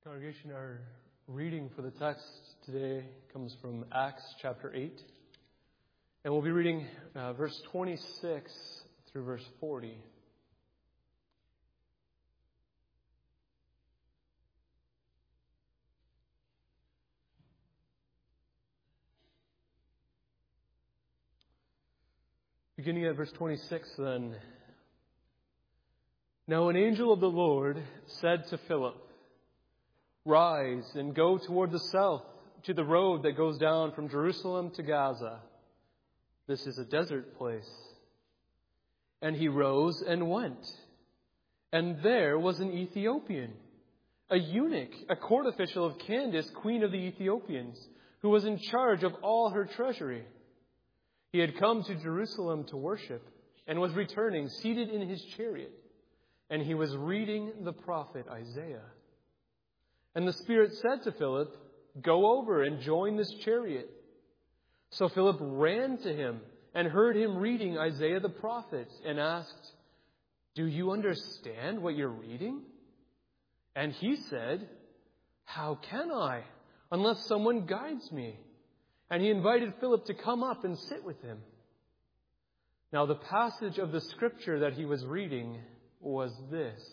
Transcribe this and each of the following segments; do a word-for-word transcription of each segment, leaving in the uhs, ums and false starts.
Congregation, our reading for the text today comes from Acts chapter eight. And we'll be reading uh, verse twenty-six through verse forty. Beginning at verse twenty-six then. Now an angel of the Lord said to Philip, "Rise and go toward the south to the road that goes down from Jerusalem to Gaza. This is a desert place." And he rose and went. And there was an Ethiopian, a eunuch, a court official of Candace, queen of the Ethiopians, who was in charge of all her treasury. He had come to Jerusalem to worship and was returning, seated in his chariot. And he was reading the prophet Isaiah. And the Spirit said to Philip, "Go over and join this chariot." So Philip ran to him and heard him reading Isaiah the prophet and asked, "Do you understand what you're reading?" And he said, "How can I, unless someone guides me?" And he invited Philip to come up and sit with him. Now the passage of the scripture that he was reading was this: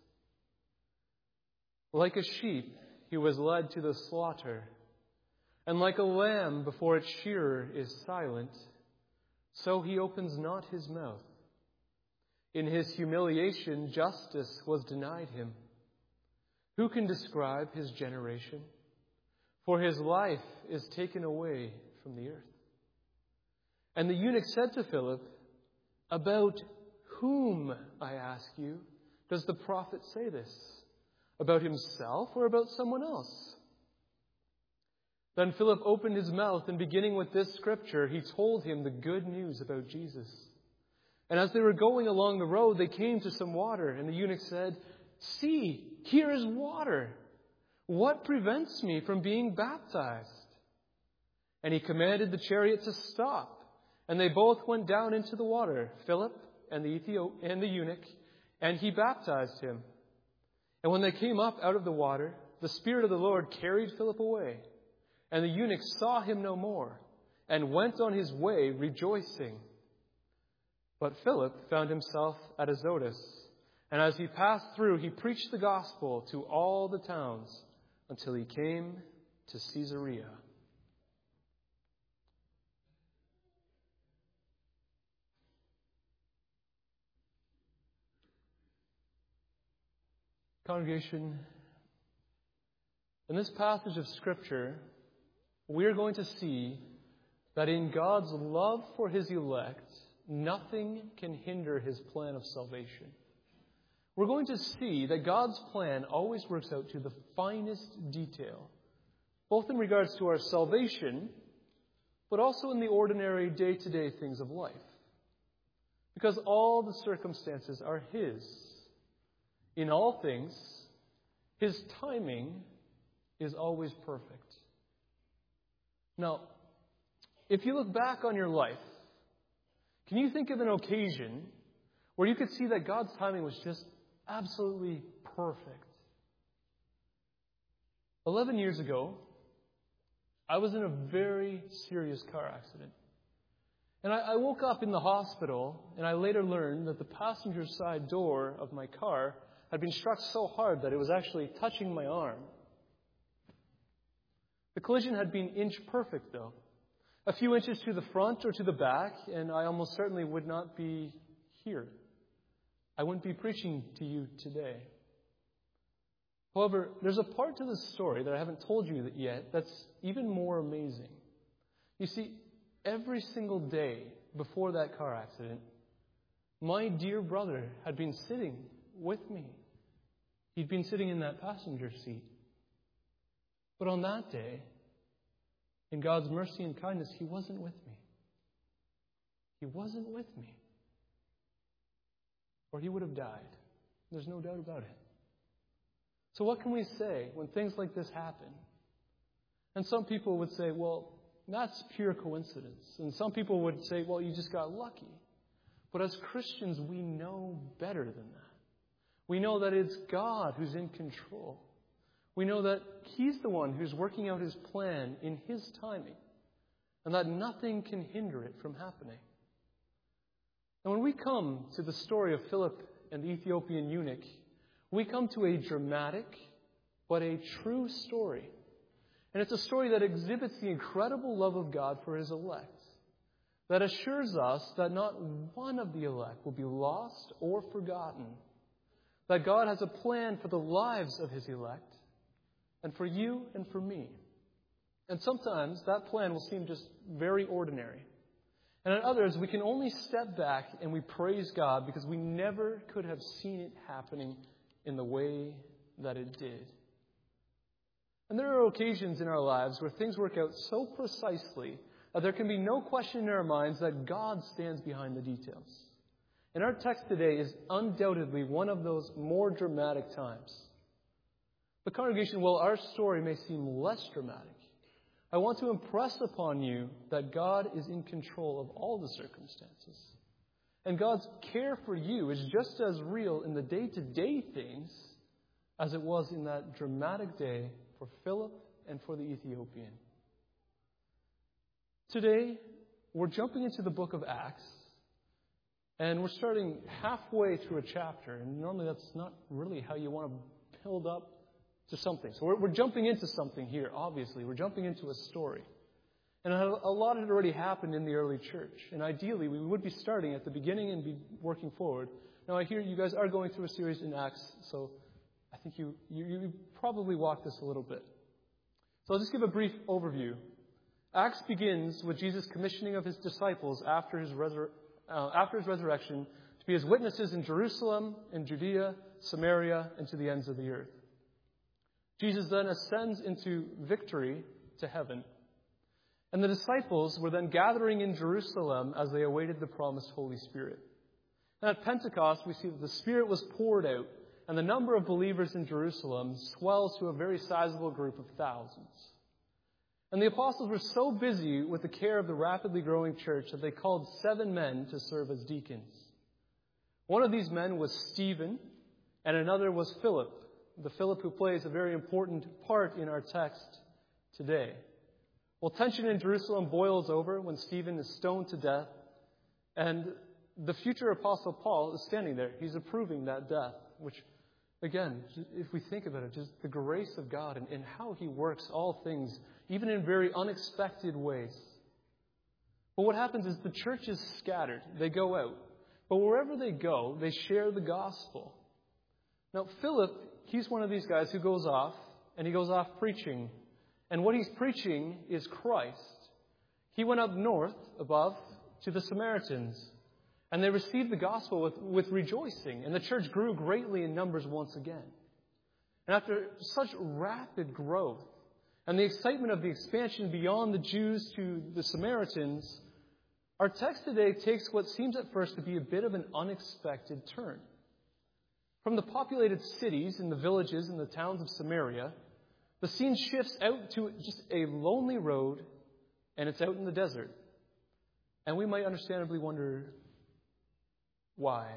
"Like a sheep, he was led to the slaughter, and like a lamb before its shearer is silent, so he opens not his mouth. In his humiliation, justice was denied him. Who can describe his generation? For his life is taken away from the earth." And the eunuch said to Philip, "About whom, I ask you, does the prophet say this? About himself or about someone else?" Then Philip opened his mouth, and beginning with this scripture, he told him the good news about Jesus. And as they were going along the road, they came to some water, and the eunuch said, "See, here is water. What prevents me from being baptized?" And he commanded the chariot to stop, and they both went down into the water, Philip and the Ethiop- and the eunuch, and he baptized him. And when they came up out of the water, the Spirit of the Lord carried Philip away, and the eunuch saw him no more, and went on his way rejoicing. But Philip found himself at Azotus, and as he passed through, he preached the gospel to all the towns until he came to Caesarea. Congregation, in this passage of Scripture, we are going to see that in God's love for His elect, nothing can hinder His plan of salvation. We're going to see that God's plan always works out to the finest detail, both in regards to our salvation, but also in the ordinary day-to-day things of life. Because all the circumstances are His. In all things, His timing is always perfect. Now, if you look back on your life, can you think of an occasion where you could see that God's timing was just absolutely perfect? Eleven years ago, I was in a very serious car accident. And I, I woke up in the hospital, and I later learned that the passenger side door of my car had been struck so hard that it was actually touching my arm. The collision had been inch perfect, though. A few inches to the front or to the back, and I almost certainly would not be here. I wouldn't be preaching to you today. However, there's a part to this story that I haven't told you yet that's even more amazing. You see, every single day before that car accident, my dear brother had been sitting with me. He'd been sitting in that passenger seat. But on that day, in God's mercy and kindness, he wasn't with me. He wasn't with me. Or he would have died. There's no doubt about it. So what can we say when things like this happen? And some people would say, well, that's pure coincidence. And some people would say, well, you just got lucky. But as Christians, we know better than that. We know that it's God who's in control. We know that He's the one who's working out His plan in His timing, and that nothing can hinder it from happening. And when we come to the story of Philip and the Ethiopian eunuch, we come to a dramatic but a true story. And it's a story that exhibits the incredible love of God for His elect, that assures us that not one of the elect will be lost or forgotten, that God has a plan for the lives of His elect, and for you and for me. And sometimes that plan will seem just very ordinary. And at others, we can only step back and we praise God because we never could have seen it happening in the way that it did. And there are occasions in our lives where things work out so precisely that there can be no question in our minds that God stands behind the details. And our text today is undoubtedly one of those more dramatic times. But congregation, while our story may seem less dramatic, I want to impress upon you that God is in control of all the circumstances. And God's care for you is just as real in the day-to-day things as it was in that dramatic day for Philip and for the Ethiopian. Today, we're jumping into the book of Acts, and we're starting halfway through a chapter, and normally that's not really how you want to build up to something. So we're, we're jumping into something here, obviously. We're jumping into a story. And a, a lot had already happened in the early church, and ideally we would be starting at the beginning and be working forward. Now I hear you guys are going through a series in Acts, so I think you, you, you probably walked this a little bit. So I'll just give a brief overview. Acts begins with Jesus commissioning of His disciples after his, resur- uh, after his resurrection to be His witnesses in Jerusalem, in Judea, Samaria, and to the ends of the earth. Jesus then ascends into victory to heaven. And the disciples were then gathering in Jerusalem as they awaited the promised Holy Spirit. And at Pentecost, we see that the Spirit was poured out, and the number of believers in Jerusalem swells to a very sizable group of thousands. And the apostles were so busy with the care of the rapidly growing church that they called seven men to serve as deacons. One of these men was Stephen, and another was Philip, the Philip who plays a very important part in our text today. Well, tension in Jerusalem boils over when Stephen is stoned to death, and the future apostle Paul is standing there. He's approving that death, which, again, if we think about it, just the grace of God and, and how He works all things, even in very unexpected ways. But what happens is the church is scattered. They go out. But wherever they go, they share the gospel. Now, Philip, he's one of these guys who goes off, and he goes off preaching. And what he's preaching is Christ. He went up north above to the Samaritans, and they received the gospel with, with rejoicing. And the church grew greatly in numbers once again. And after such rapid growth, and the excitement of the expansion beyond the Jews to the Samaritans, our text today takes what seems at first to be a bit of an unexpected turn. From the populated cities and the villages and the towns of Samaria, the scene shifts out to just a lonely road, and it's out in the desert. And we might understandably wonder, why?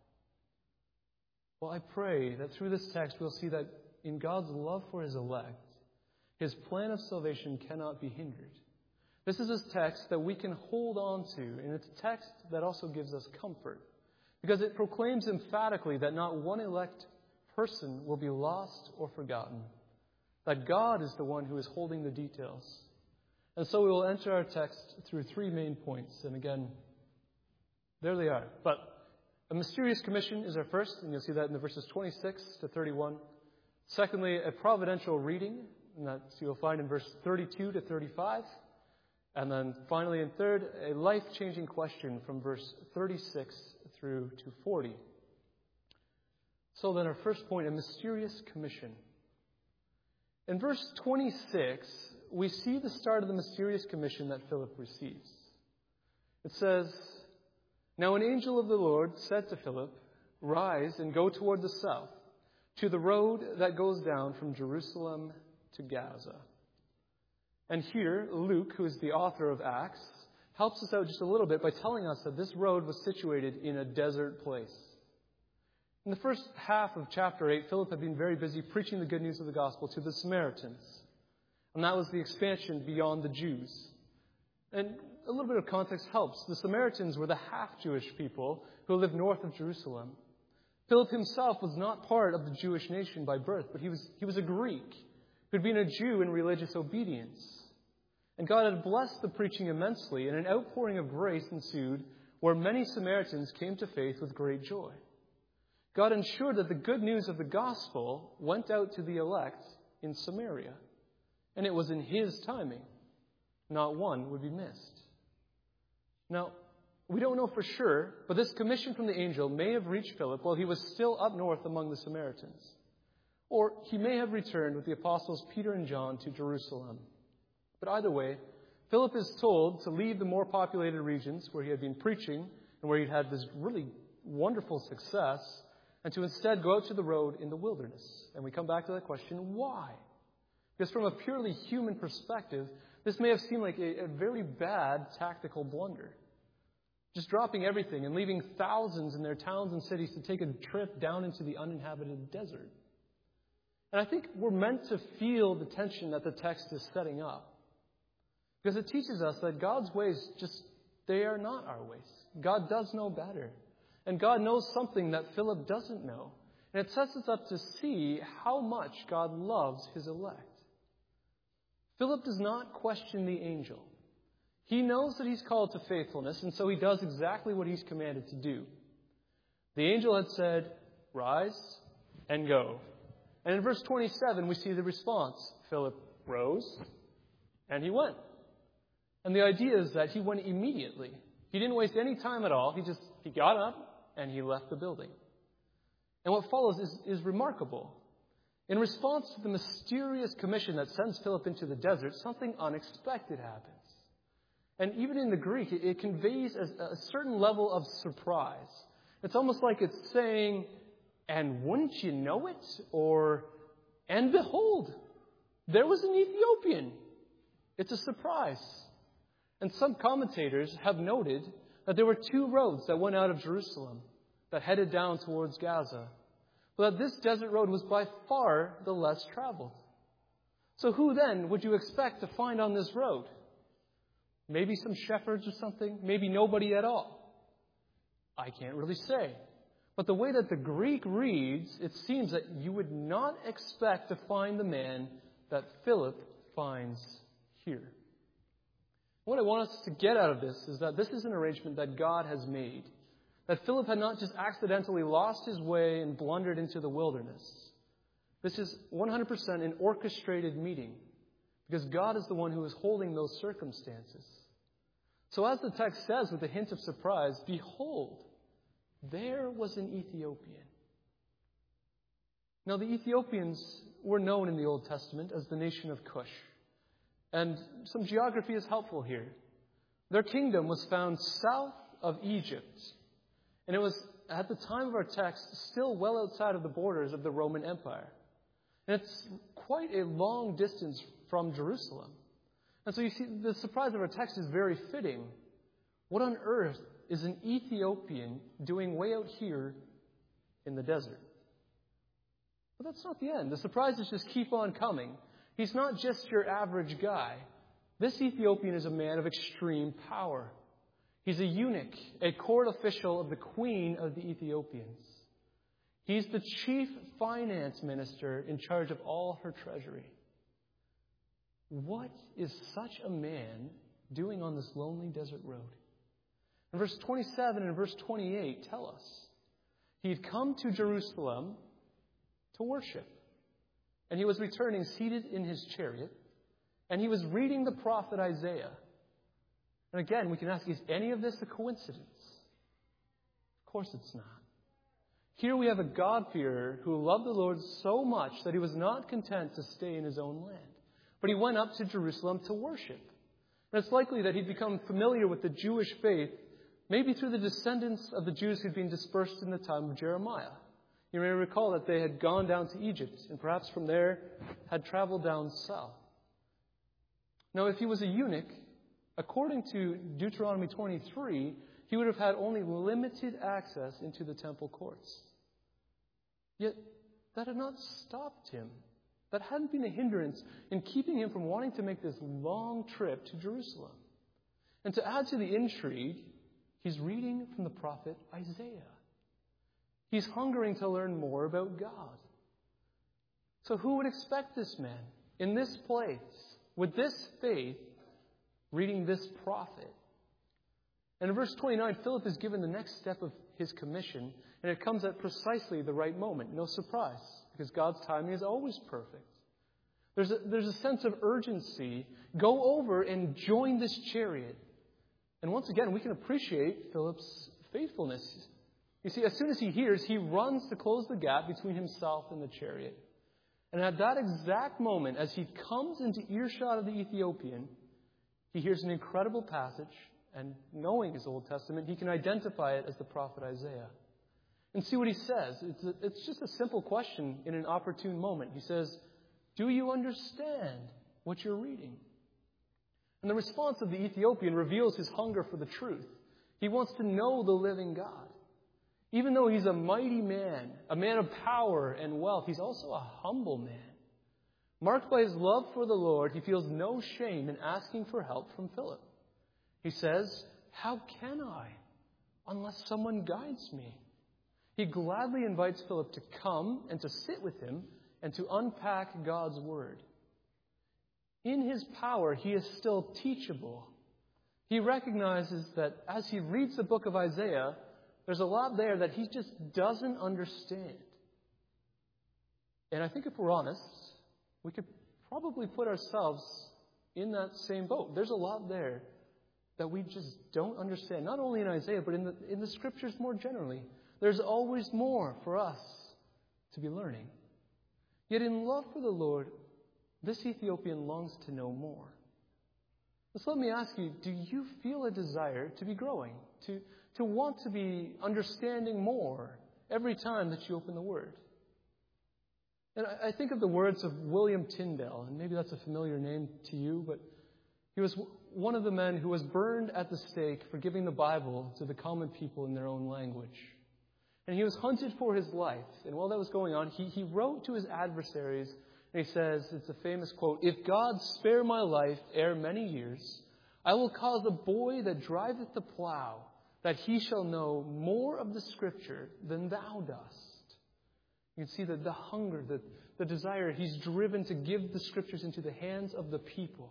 Well, I pray that through this text we'll see that in God's love for His elect, His plan of salvation cannot be hindered. This is a text that we can hold on to, and it's a text that also gives us comfort, because it proclaims emphatically that not one elect person will be lost or forgotten, that God is the one who is holding the details. And so we will enter our text through three main points, and again, there they are. But a mysterious commission is our first, and you'll see that in the verses twenty-six to thirty-one. Secondly, a providential reading, and that you'll find in verse thirty-two to thirty-five. And then finally, in third, a life-changing question from verse thirty-six through to forty. So then our first point, a mysterious commission. In verse twenty-six, we see the start of the mysterious commission that Philip receives. It says, "Now an angel of the Lord said to Philip, 'Rise and go toward the south, to the road that goes down from Jerusalem to Gaza.'" And here, Luke, who is the author of Acts, helps us out just a little bit by telling us that this road was situated in a desert place. In the first half of chapter eight, Philip had been very busy preaching the good news of the gospel to the Samaritans. And that was the expansion beyond the Jews. And a little bit of context helps. The Samaritans were the half-Jewish people who lived north of Jerusalem. Philip himself was not part of the Jewish nation by birth, but he was, he was a Greek who had been a Jew in religious obedience. And God had blessed the preaching immensely, and an outpouring of grace ensued where many Samaritans came to faith with great joy. God ensured that the good news of the gospel went out to the elect in Samaria. And it was in His timing. Not one would be missed. Now, we don't know for sure, but this commission from the angel may have reached Philip while he was still up north among the Samaritans. Or he may have returned with the apostles Peter and John to Jerusalem. But either way, Philip is told to leave the more populated regions where he had been preaching and where he'd had this really wonderful success, and to instead go out to the road in the wilderness. And we come back to that question, why? Because from a purely human perspective, this may have seemed like a, a very bad tactical blunder. Just dropping everything and leaving thousands in their towns and cities to take a trip down into the uninhabited desert. And I think we're meant to feel the tension that the text is setting up. Because it teaches us that God's ways just, they are not our ways. God does know better. And God knows something that Philip doesn't know. And it sets us up to see how much God loves His elect. Philip does not question the angel. He knows that he's called to faithfulness, and so he does exactly what he's commanded to do. The angel had said, "Rise and go." And in verse twenty-seven, we see the response. Philip rose, and he went. And the idea is that he went immediately. He didn't waste any time at all. He just, he got up, and he left the building. And what follows is, is remarkable. In response to the mysterious commission that sends Philip into the desert, something unexpected happens. And even in the Greek, it, it conveys a, a certain level of surprise. It's almost like it's saying, "And wouldn't you know it?" Or, "And behold, there was an Ethiopian." It's a surprise. And some commentators have noted that there were two roads that went out of Jerusalem that headed down towards Gaza. But that this desert road was by far the less traveled. So who then would you expect to find on this road? Maybe some shepherds or something? Maybe nobody at all? I can't really say. But the way that the Greek reads, it seems that you would not expect to find the man that Philip finds here. What I want us to get out of this is that this is an arrangement that God has made. That Philip had not just accidentally lost his way and blundered into the wilderness. This is one hundred percent an orchestrated meeting, because God is the one who is holding those circumstances. So as the text says with a hint of surprise, behold, there was an Ethiopian. Now the Ethiopians were known in the Old Testament as the nation of Cush. And some geography is helpful here. Their kingdom was found south of Egypt. And it was, at the time of our text, still well outside of the borders of the Roman Empire. And it's quite a long distance from Jerusalem. And so you see, the surprise of our text is very fitting. What on earth is an Ethiopian doing way out here in the desert? But that's not the end. The surprises just keep on coming. He's not just your average guy. This Ethiopian is a man of extreme power. He's a eunuch, a court official of the queen of the Ethiopians. He's the chief finance minister in charge of all her treasury. What is such a man doing on this lonely desert road? And verse twenty-seven and verse twenty-eight tell us he'd come to Jerusalem to worship. And he was returning seated in his chariot, and he was reading the prophet Isaiah. And again, we can ask, is any of this a coincidence? Of course it's not. Here we have a God-fearer who loved the Lord so much that he was not content to stay in his own land. But he went up to Jerusalem to worship. And it's likely that he'd become familiar with the Jewish faith, maybe through the descendants of the Jews who'd been dispersed in the time of Jeremiah. You may recall that they had gone down to Egypt, and perhaps from there had traveled down south. Now, if he was a eunuch, according to Deuteronomy twenty-three, he would have had only limited access into the temple courts. Yet that had not stopped him. That hadn't been a hindrance in keeping him from wanting to make this long trip to Jerusalem. And to add to the intrigue, he's reading from the prophet Isaiah. He's hungering to learn more about God. So who would expect this man in this place, with this faith, reading this prophet? And in verse twenty-nine, Philip is given the next step of his commission, and it comes at precisely the right moment. No surprise, because God's timing is always perfect. There's a, there's a sense of urgency. Go over and join this chariot. And once again, we can appreciate Philip's faithfulness. You see, as soon as he hears, he runs to close the gap between himself and the chariot. And at that exact moment, as he comes into earshot of the Ethiopian, he hears an incredible passage, and knowing his Old Testament, he can identify it as the prophet Isaiah. And see what he says. It's, a, it's just a simple question in an opportune moment. He says, "Do you understand what you're reading?" And the response of the Ethiopian reveals his hunger for the truth. He wants to know the living God. Even though he's a mighty man, a man of power and wealth, he's also a humble man. Marked by his love for the Lord, he feels no shame in asking for help from Philip. He says, "How can I, unless someone guides me?" He gladly invites Philip to come and to sit with him and to unpack God's Word. In his power, he is still teachable. He recognizes that as he reads the book of Isaiah, there's a lot there that he just doesn't understand. And I think if we're honest, we could probably put ourselves in that same boat. There's a lot there that we just don't understand, not only in Isaiah, but in the, in the Scriptures more generally. There's always more for us to be learning. Yet in love for the Lord, this Ethiopian longs to know more. So let me ask you, do you feel a desire to be growing, to, to want to be understanding more every time that you open the Word? And I, I think of the words of William Tyndale, and maybe that's a familiar name to you, but he was one of the men who was burned at the stake for giving the Bible to the common people in their own language. And he was hunted for his life. And while that was going on, he, he wrote to his adversaries, and he says, it's a famous quote, "If God spare my life ere many years, I will cause a boy that driveth the plow, that he shall know more of the Scripture than thou dost." You can see that the hunger, the, the desire, he's driven to give the Scriptures into the hands of the people.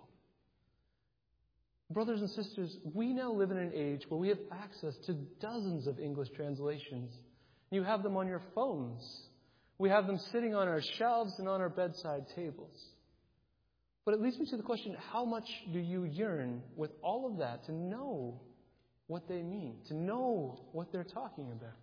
Brothers and sisters, we now live in an age where we have access to dozens of English translations. You have them on your phones. We have them sitting on our shelves and on our bedside tables. But it leads me to the question, how much do you yearn with all of that to know what they mean, to know what they're talking about?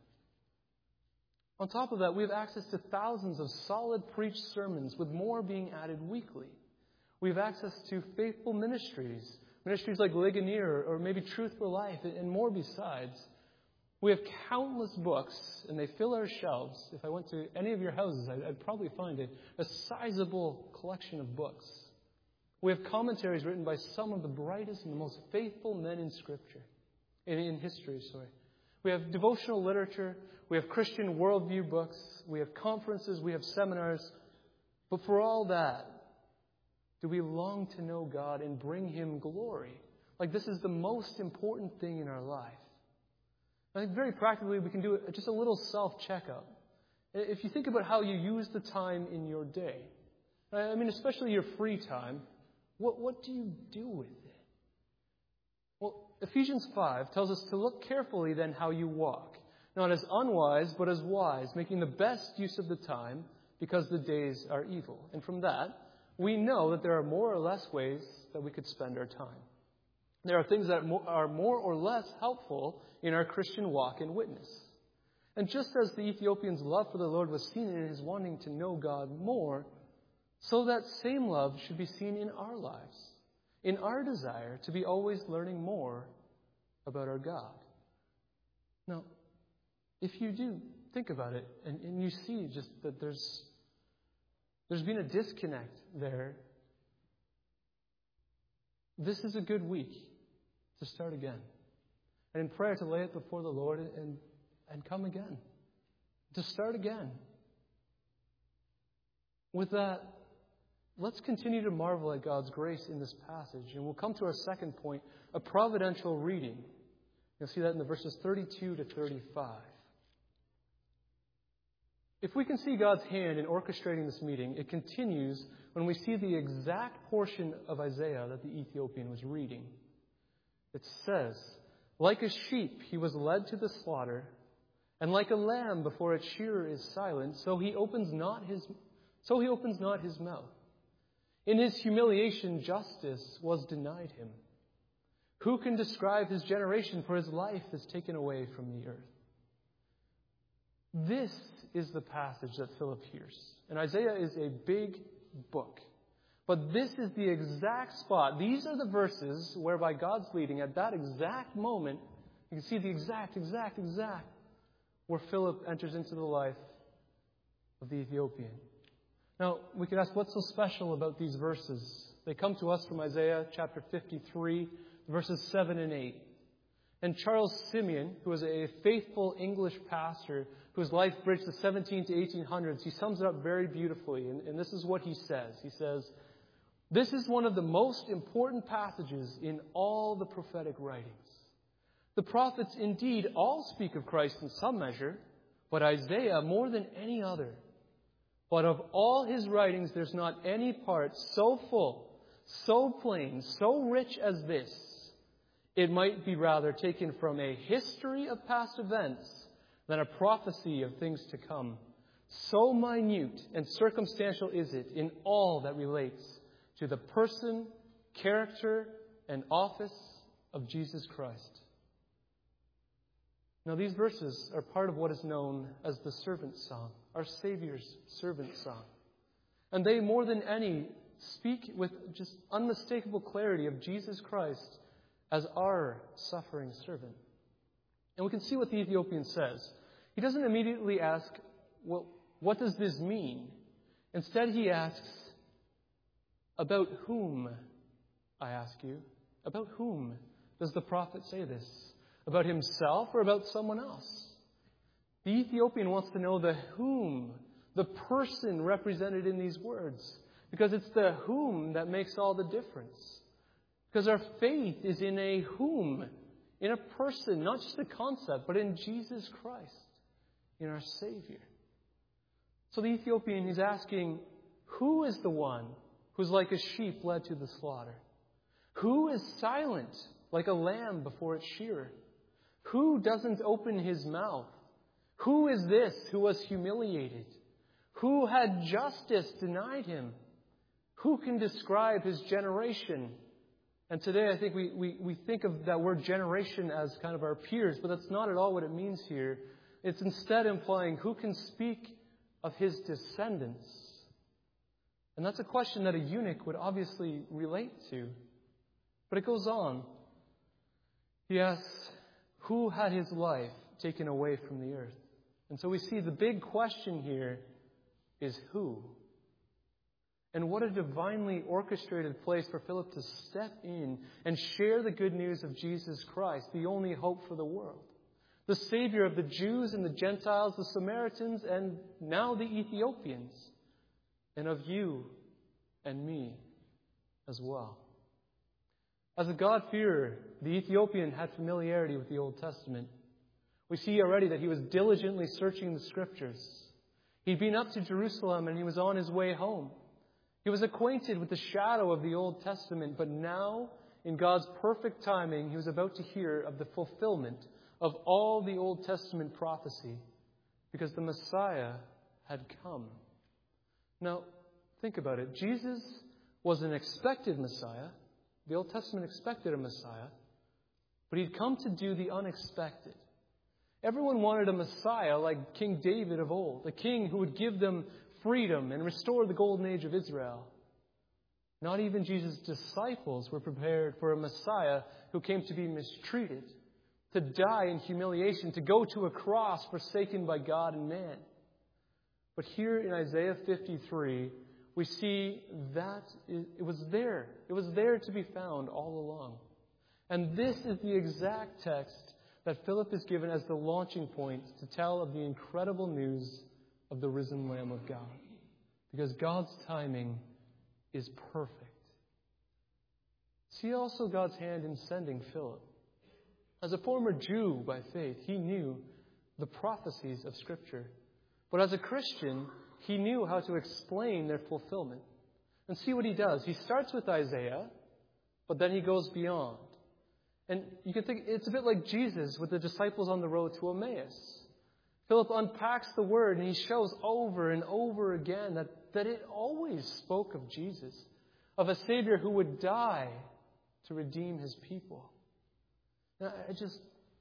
On top of that, we have access to thousands of solid preached sermons, with more being added weekly. We have access to faithful ministries, ministries like Ligonier or maybe Truth for Life, and more besides. We have countless books, and they fill our shelves. If I went to any of your houses, I'd probably find a, a sizable collection of books. We have commentaries written by some of the brightest and the most faithful men in Scripture, in, in history, sorry. We have devotional literature. We have Christian worldview books. We have conferences. We have seminars. But for all that, do we long to know God and bring Him glory? Like this is the most important thing in our life. I think very practically we can do just a little self-checkup. If you think about how you use the time in your day, I mean, especially your free time, what, what do you do with it? Well, Ephesians five tells us to look carefully then how you walk, not as unwise, but as wise, making the best use of the time because the days are evil. And from that, we know that there are more or less ways that we could spend our time. There are things that are more or less helpful in our Christian walk and witness. And just as the Ethiopian's love for the Lord was seen in his wanting to know God more, so that same love should be seen in our lives, in our desire to be always learning more about our God. Now, if you do think about it, and, and you see just that there's there's been a disconnect there, this is a good week to start again. And in prayer to lay it before the Lord and, and come again. To start again. With that, let's continue to marvel at God's grace in this passage. And we'll come to our second point, a providential reading. You'll see that in the verses thirty-two to thirty-five. If we can see God's hand in orchestrating this meeting, it continues when we see the exact portion of Isaiah that the Ethiopian was reading. It says, "Like a sheep he was led to the slaughter, and like a lamb before its shearer is silent, so he opens not his so he opens not his mouth. In his humiliation justice was denied him. Who can describe his generation, for his life is taken away from the earth?" This is the passage that Philip hears. And Isaiah is a big book. But this is the exact spot. These are the verses whereby God's leading at that exact moment. You can see the exact, exact, exact where Philip enters into the life of the Ethiopian. Now, we could ask, what's so special about these verses? They come to us from Isaiah chapter fifty-three, verses seven and eight. And Charles Simeon, who was a faithful English pastor whose life bridged the seventeen to eighteen hundreds, he sums it up very beautifully. And, and this is what he says. He says, "This is one of the most important passages in all the prophetic writings. The prophets indeed all speak of Christ in some measure, but Isaiah more than any other. But of all his writings, there's not any part so full, so plain, so rich as this. It might be rather taken from a history of past events than a prophecy of things to come. So minute and circumstantial is it in all that relates to the person, character, and office of Jesus Christ." Now, these verses are part of what is known as the servant song, our Savior's servant song. And they, more than any, speak with just unmistakable clarity of Jesus Christ as our suffering servant. And we can see what the Ethiopian says. He doesn't immediately ask, well, what does this mean? Instead, he asks, about whom, I ask you, about whom does the prophet say this? About himself or about someone else? The Ethiopian wants to know the whom, the person represented in these words, because it's the whom that makes all the difference. Because our faith is in a whom, in a person, not just a concept, but in Jesus Christ, in our Savior. So the Ethiopian is asking, who is the one who's like a sheep led to the slaughter? Who is silent like a lamb before its shearer? Who doesn't open his mouth? Who is this who was humiliated? Who had justice denied him? Who can describe his generation? And today I think we, we, we think of that word generation as kind of our peers, but that's not at all what it means here. It's instead implying who can speak of his descendants. And that's a question that a eunuch would obviously relate to. But it goes on. He asks, who had his life taken away from the earth? And so we see the big question here is who? And what a divinely orchestrated place for Philip to step in and share the good news of Jesus Christ, the only hope for the world. The Savior of the Jews and the Gentiles, the Samaritans, and now the Ethiopians. And of you and me as well. As a God-fearer, the Ethiopian had familiarity with the Old Testament. We see already that he was diligently searching the Scriptures. He'd been up to Jerusalem and he was on his way home. He was acquainted with the shadow of the Old Testament, but now, in God's perfect timing, he was about to hear of the fulfillment of all the Old Testament prophecy, because the Messiah had come. Now, think about it. Jesus was an expected Messiah. The Old Testament expected a Messiah, but he'd come to do the unexpected. Everyone wanted a Messiah like King David of old, a king who would give them freedom and restore the golden age of Israel. Not even Jesus' disciples were prepared for a Messiah who came to be mistreated, to die in humiliation, to go to a cross forsaken by God and man. But here in Isaiah fifty-three, we see that it was there. It was there to be found all along. And this is the exact text that Philip is given as the launching point to tell of the incredible news of the risen Lamb of God. because God's timing is perfect. See also God's hand in sending Philip. As a former Jew by faith, he knew the prophecies of Scripture. But as a Christian, he knew how to explain their fulfillment. And see what he does. He starts with Isaiah, but then he goes beyond. And you can think it's a bit like Jesus with the disciples on the road to Emmaus. Philip unpacks the Word and he shows over and over again that, that it always spoke of Jesus, of a Savior who would die to redeem His people. Now, I just,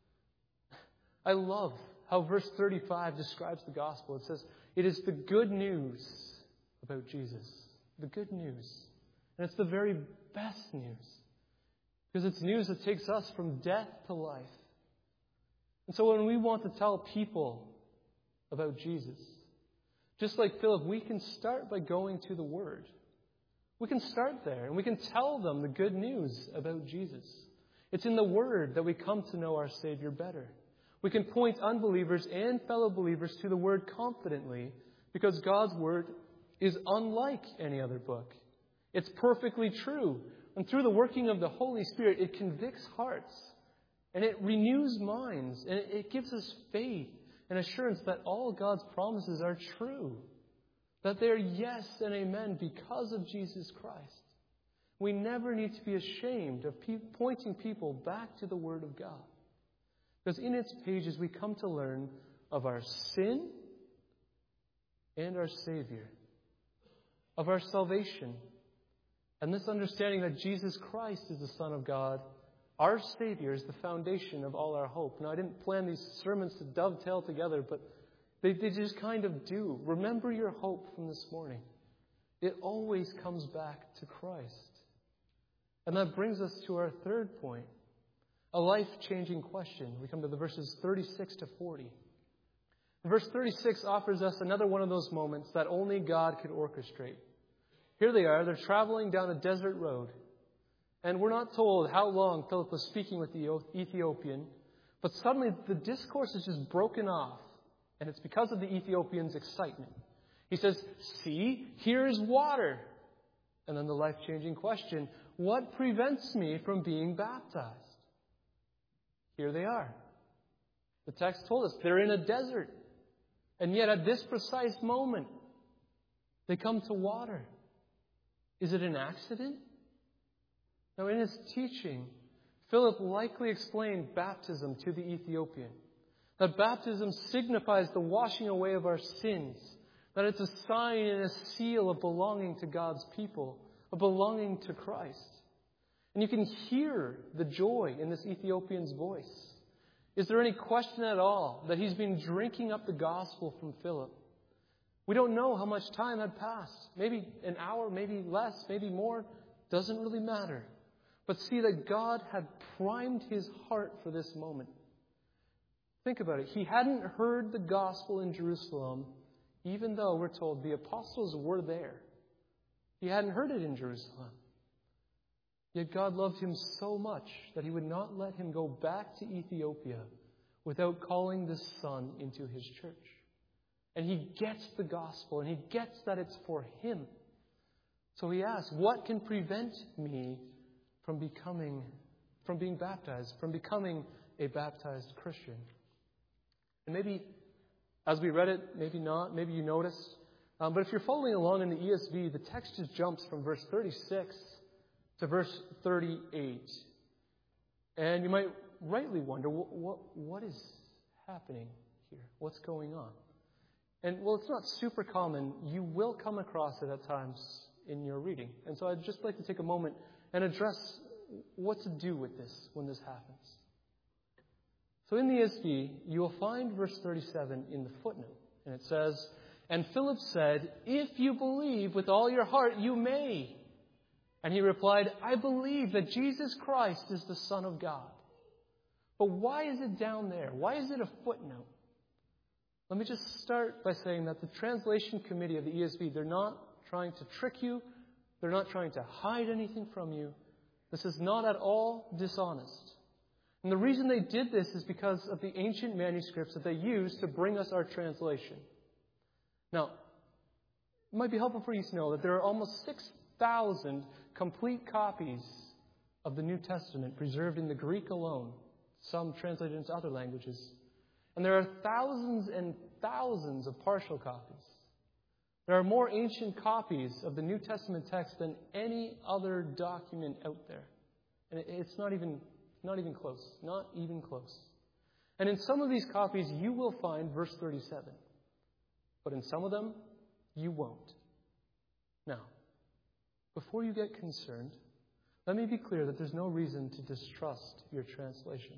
I love how verse thirty-five describes the gospel. It says, it is the good news about Jesus. The good news. And it's the very best news. Because it's news that takes us from death to life. And so when we want to tell people about Jesus, just like Philip, we can start by going to the Word. We can start there and we can tell them the good news about Jesus. It's in the Word that we come to know our Savior better. We can point unbelievers and fellow believers to the Word confidently because God's Word is unlike any other book. It's perfectly true. And through the working of the Holy Spirit, it convicts hearts and it renews minds and it gives us faith and assurance that all God's promises are true. That they're yes and amen because of Jesus Christ. We never need to be ashamed of pe- pointing people back to the Word of God. Because in its pages we come to learn of our sin and our Savior. Of our salvation. And this understanding that Jesus Christ is the Son of God, our Savior, is the foundation of all our hope. Now, I didn't plan these sermons to dovetail together, but they, they just kind of do. Remember your hope from this morning. It always comes back to Christ. And that brings us to our third point, a life-changing question. We come to the verses thirty-six to forty. Verse thirty-six offers us another one of those moments that only God could orchestrate. Here they are. They're traveling down a desert road. And we're not told how long Philip was speaking with the Ethiopian. But suddenly the discourse is just broken off. And it's because of the Ethiopian's excitement. He says, see, here is water. And then the life-changing question, what prevents me from being baptized? Here they are. The text told us they're in a desert. And yet at this precise moment, they come to water. Is it an accident? Now, in his teaching, Philip likely explained baptism to the Ethiopian. That baptism signifies the washing away of our sins. That it's a sign and a seal of belonging to God's people, of belonging to Christ. And you can hear the joy in this Ethiopian's voice. Is there any question at all that he's been drinking up the gospel from Philip? We don't know how much time had passed. Maybe an hour, maybe less, maybe more. Doesn't really matter. But see that God had primed his heart for this moment. Think about it. He hadn't heard the gospel in Jerusalem, even though we're told the apostles were there. He hadn't heard it in Jerusalem. Yet God loved him so much that he would not let him go back to Ethiopia without calling this son into his church. And he gets the gospel, and he gets that it's for him. So he asks, what can prevent me from becoming, from being baptized, from becoming a baptized Christian? And maybe, as we read it, maybe not, maybe you noticed. Um, but if you're following along in the E S V, the text just jumps from verse thirty-six to verse thirty-eight. And you might rightly wonder, what, what, what is happening here? What's going on? And, well, it's not super common. You will come across it at times in your reading. And so I'd just like to take a moment and address what to do with this when this happens. So in the E S V, you will find verse thirty-seven in the footnote. And it says, and Philip said, if you believe with all your heart, you may. And he replied, I believe that Jesus Christ is the Son of God. But why is it down there? Why is it a footnote? Let me just start by saying that the translation committee of the E S V, they're not trying to trick you. They're not trying to hide anything from you. This is not at all dishonest. And the reason they did this is because of the ancient manuscripts that they used to bring us our translation. Now, It might be helpful for you to know that there are almost six thousand complete copies of the New Testament preserved in the Greek alone, some translated into other languages. And there are thousands and thousands of partial copies. There are more ancient copies of the New Testament text than any other document out there. And it's not even, not even close. Not even close. And in some of these copies, you will find verse thirty-seven. But in some of them, you won't. Now, before you get concerned, let me be clear that there's no reason to distrust your translation.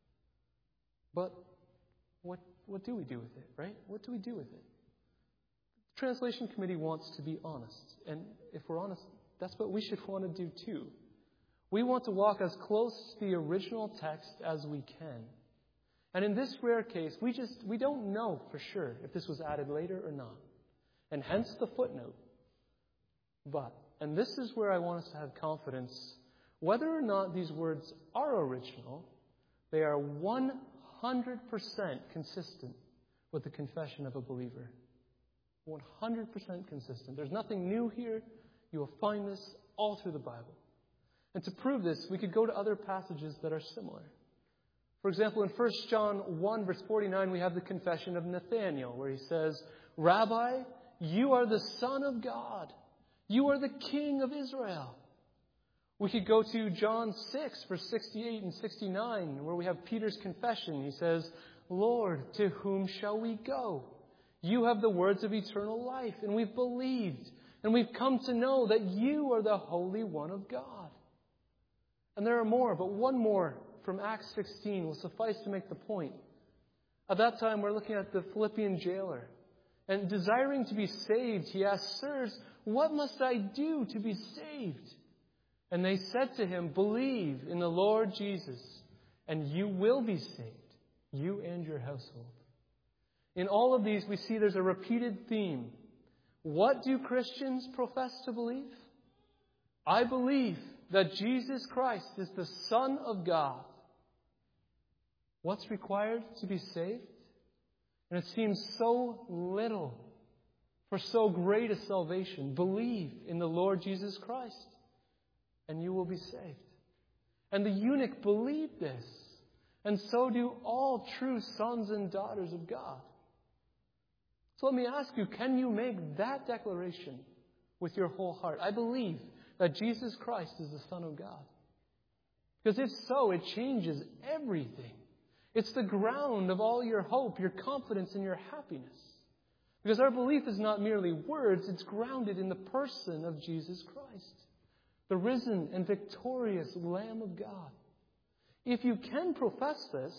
But what, what do we do with it, right? What do we do with it? The translation committee wants to be honest. And if we're honest, that's what we should want to do too. We want to walk as close to the original text as we can. And in this rare case, we just we don't know for sure if this was added later or not. And hence the footnote. But, and this is where I want us to have confidence, whether or not these words are original, they are one hundred percent consistent with the confession of a believer. one hundred percent consistent. There's nothing new here. You will find this all through the Bible. And to prove this, we could go to other passages that are similar. For example, in First John one, verse forty-nine, we have the confession of Nathanael, where he says, "Rabbi, you are the Son of God. You are the King of Israel." We could go to John six, verse sixty-eight and sixty-nine, where we have Peter's confession. He says, "Lord, to whom shall we go? You have the words of eternal life, and we've believed, and we've come to know that you are the Holy One of God." And there are more, but one more from Acts sixteen will suffice to make the point. At that time, we're looking at the Philippian jailer. And desiring to be saved, he asked, "Sirs, what must I do to be saved?" And they said to him, "Believe in the Lord Jesus, and you will be saved, you and your household." In all of these, we see there's a repeated theme. What do Christians profess to believe? I believe that Jesus Christ is the Son of God. What's required to be saved? And it seems so little for so great a salvation. Believe in the Lord Jesus Christ, and you will be saved. And the eunuch believed this, and so do all true sons and daughters of God. So let me ask you, can you make that declaration with your whole heart? I believe that Jesus Christ is the Son of God. Because if so, it changes everything. It's the ground of all your hope, your confidence, and your happiness. Because our belief is not merely words, it's grounded in the person of Jesus Christ, the risen and victorious Lamb of God. If you can profess this,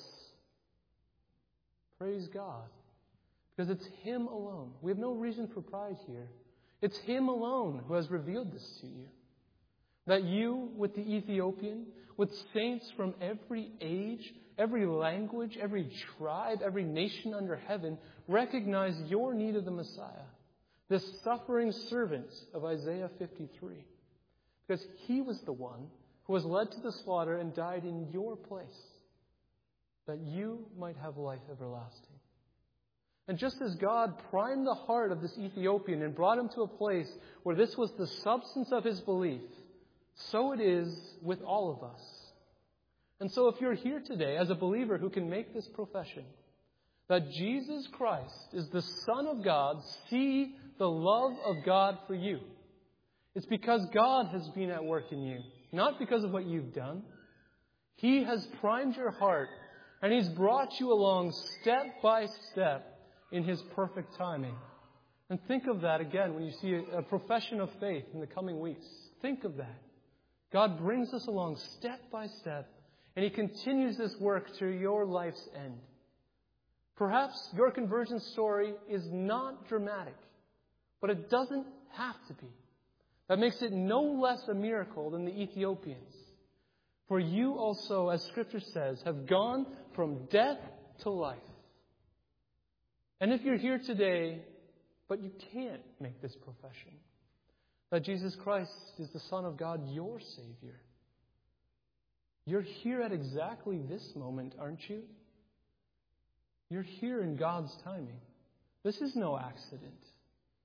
praise God. Because it's Him alone. We have no reason for pride here. It's Him alone who has revealed this to you. That you, with the Ethiopian, with saints from every age, every language, every tribe, every nation under heaven, recognize your need of the Messiah, this suffering servant of Isaiah fifty-three. Because He was the one who was led to the slaughter and died in your place, that you might have life everlasting. And just as God primed the heart of this Ethiopian and brought him to a place where this was the substance of his belief, so it is with all of us. And so if you're here today as a believer who can make this profession, that Jesus Christ is the Son of God, see the love of God for you. It's because God has been at work in you, not because of what you've done. He has primed your heart, and He's brought you along step by step in His perfect timing. And think of that again when you see a profession of faith in the coming weeks. Think of that. God brings us along step by step, and He continues this work to your life's end. Perhaps your conversion story is not dramatic, but it doesn't have to be. That makes it no less a miracle than the Ethiopians. For you also, as Scripture says, have gone from death to life. And if you're here today, but you can't make this profession, that Jesus Christ is the Son of God, your Savior, you're here at exactly this moment, aren't you? You're here in God's timing. This is no accident.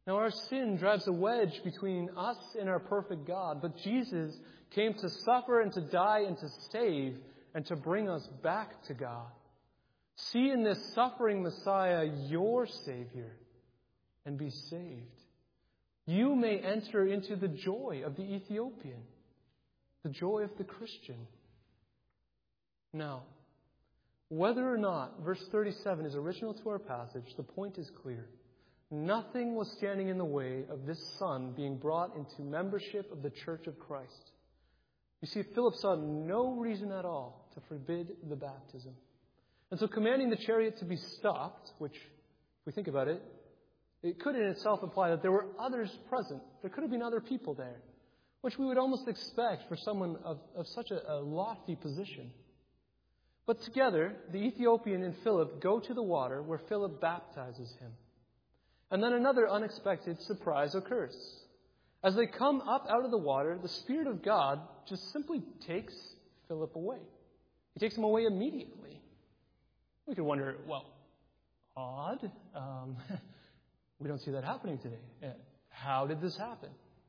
Now our sin drives a wedge between us and our perfect God, but Jesus came to suffer and to die and to save and to bring us back to God. See in this suffering Messiah your Savior and be saved. You may enter into the joy of the Ethiopian, the joy of the Christian. Now, whether or not verse thirty-seven is original to our passage, the point is clear. Nothing was standing in the way of this son being brought into membership of the Church of Christ. You see, Philip saw no reason at all to forbid the baptism. And so commanding the chariot to be stopped, which, if we think about it, it could in itself imply that there were others present. There could have been other people there, which we would almost expect for someone of, of such a, a lofty position. But together, the Ethiopian and Philip go to the water where Philip baptizes him. And then another unexpected surprise occurs. As they come up out of the water, the Spirit of God just simply takes Philip away. He takes him away immediately. We could wonder, well, odd. Um, we don't see that happening today. How did this happen?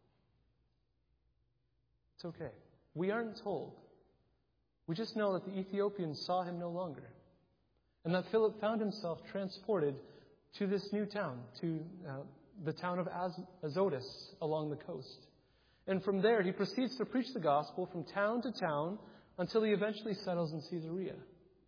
It's okay. We aren't told. We just know that the Ethiopian saw him no longer. And that Philip found himself transported to this new town, to uh, the town of Az- Azotus along the coast. And from there, he proceeds to preach the gospel from town to town until he eventually settles in Caesarea.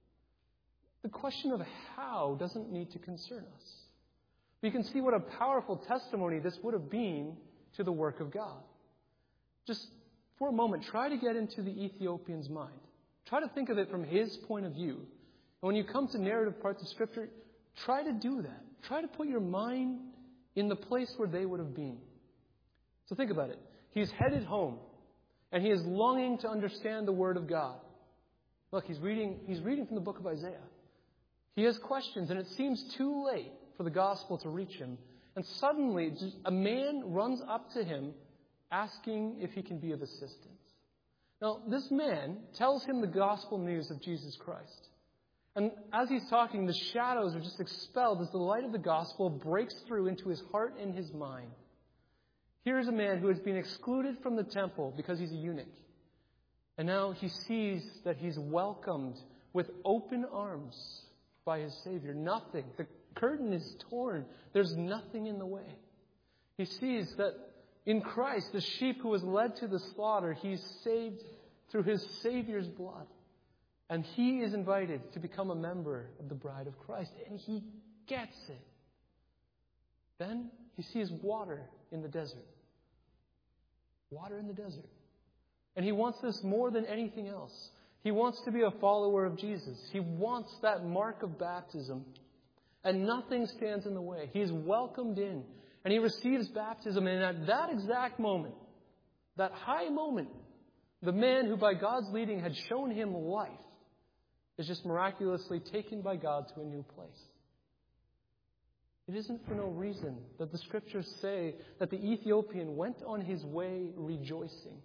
The question of how doesn't need to concern us. You can see what a powerful testimony this would have been to the work of God. Just for a moment, try to get into the Ethiopian's mind. Try to think of it from his point of view. And when you come to narrative parts of Scripture, try to do that. Try to put your mind in the place where they would have been. So think about it. He's headed home, and he is longing to understand the Word of God. Look, he's reading, he's reading from the book of Isaiah. He has questions, and it seems too late for the gospel to reach him. And suddenly, just a man runs up to him, asking if he can be of assistance. Now, this man tells him the gospel news of Jesus Christ. And as he's talking, the shadows are just expelled as the light of the gospel breaks through into his heart and his mind. Here is a man who has been excluded from the temple because he's a eunuch. And now he sees that he's welcomed with open arms by his Savior. Nothing. The curtain is torn. There's nothing in the way. He sees that in Christ, the sheep who was led to the slaughter, he's saved through his Savior's blood. And he is invited to become a member of the bride of Christ. And he gets it. Then he sees water in the desert. Water in the desert. And he wants this more than anything else. He wants to be a follower of Jesus. He wants that mark of baptism. And nothing stands in the way. He is welcomed in. And he receives baptism. And at that exact moment, that high moment, the man who by God's leading had shown him life is just miraculously taken by God to a new place. It isn't for no reason that the Scriptures say that the Ethiopian went on his way rejoicing.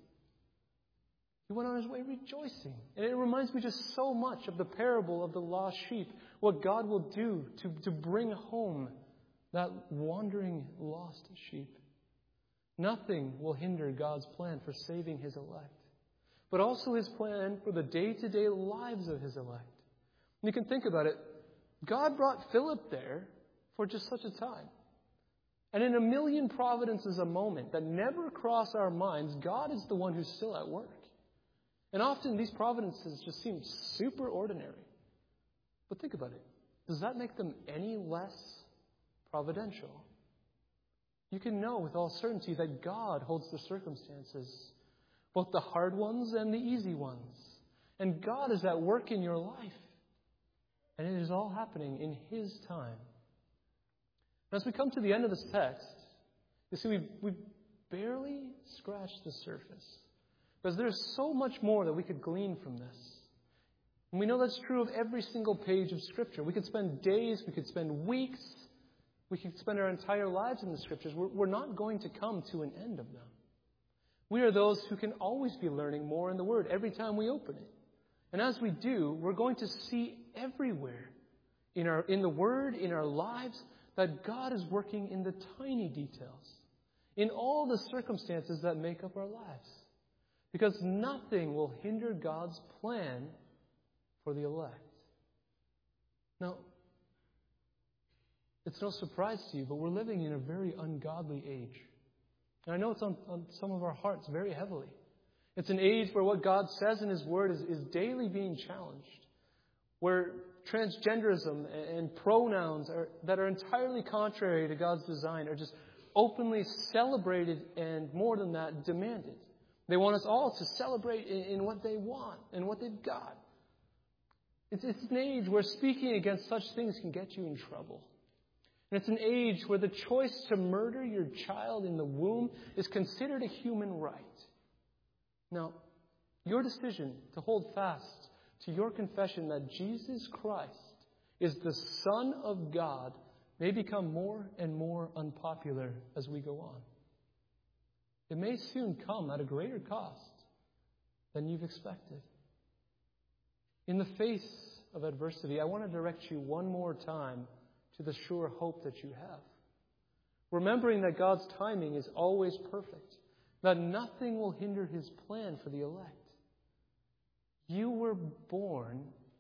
He went on his way rejoicing. And it reminds me just so much of the parable of the lost sheep, what God will do to, to bring home that wandering lost sheep. Nothing will hinder God's plan for saving his elect, but also his plan for the day-to-day lives of his elect. And you can think about it. God brought Philip there for just such a time. And in a million providences a moment that never cross our minds, God is the one who's still at work. And often these providences just seem super ordinary. But think about it. Does that make them any less providential? You can know with all certainty that God holds the circumstances, both the hard ones and the easy ones. And God is at work in your life. And it is all happening in His time. As we come to the end of this text, you see, we've, we've barely scratched the surface. Because there's so much more that we could glean from this. And we know that's true of every single page of Scripture. We could spend days, we could spend weeks, we could spend our entire lives in the Scriptures. We're, we're not going to come to an end of them. We are those who can always be learning more in the Word every time we open it. And as we do, we're going to see everywhere in our in the Word, in our lives, that God is working in the tiny details, in all the circumstances that make up our lives. Because nothing will hinder God's plan for the elect. Now, it's no surprise to you, but we're living in a very ungodly age. And I know it's on, on some of our hearts very heavily. It's an age where what God says in His Word is, is daily being challenged, where transgenderism and pronouns are, that are entirely contrary to God's design are just openly celebrated and, more than that, demanded. They want us all to celebrate in, in what they want and what they've got. It's, it's an age where speaking against such things can get you in trouble. And it's an age where the choice to murder your child in the womb is considered a human right. Now, your decision to hold fast to your confession that Jesus Christ is the Son of God may become more and more unpopular as we go on. It may soon come at a greater cost than you've expected. In the face of adversity, I want to direct you one more time to the sure hope that you have. Remembering that God's timing is always perfect, that nothing will hinder His plan for the elect. You were born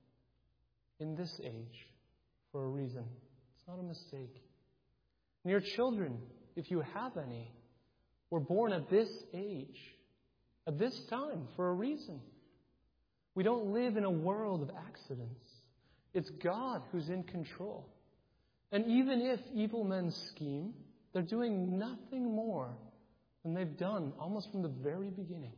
in this age for a reason. It's not a mistake. And your children, if you have any, were born at this age, at this time, for a reason. We don't live in a world of accidents. It's God who's in control. And even if evil men scheme, they're doing nothing more than they've done almost from the very beginning.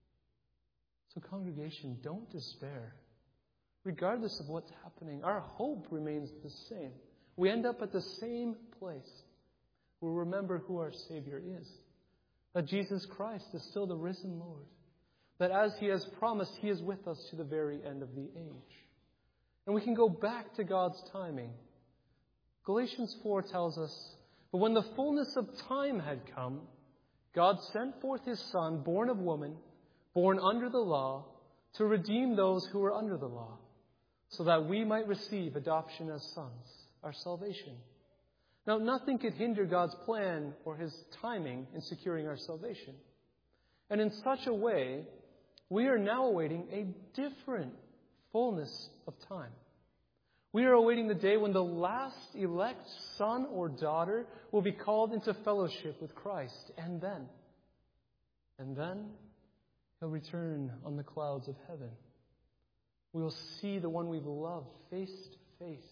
So congregation, don't despair. Regardless of what's happening, our hope remains the same. We end up at the same place. We'll remember who our Savior is. That Jesus Christ is still the risen Lord. That as He has promised, He is with us to the very end of the age. And we can go back to God's timing. Galatians four tells us, "But when the fullness of time had come, God sent forth His Son, born of woman, born under the law, to redeem those who were under the law, so that we might receive adoption as sons, our salvation." Now, nothing could hinder God's plan or His timing in securing our salvation. And in such a way, we are now awaiting a different fullness of time. We are awaiting the day when the last elect son or daughter will be called into fellowship with Christ. And then, and then, He'll return on the clouds of heaven. We will see the one we've loved face to face.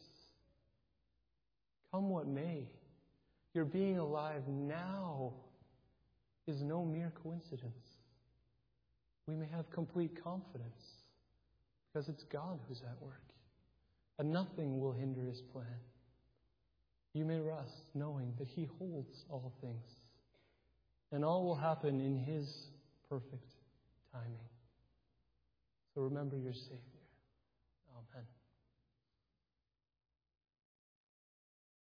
Come what may, your being alive now is no mere coincidence. We may have complete confidence because it's God who's at work. And nothing will hinder His plan. You may rest knowing that He holds all things. And all will happen in His perfect timing. So remember your Savior. Amen.